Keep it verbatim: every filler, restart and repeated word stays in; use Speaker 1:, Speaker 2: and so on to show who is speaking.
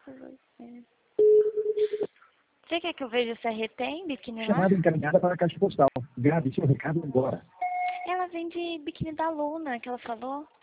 Speaker 1: você. Você quer que eu veja se a Rê tem biquíni lá?
Speaker 2: Chamada encaminhada para a caixa postal. Grave seu recado agora.
Speaker 1: Ela vende biquíni da Luna, que ela falou.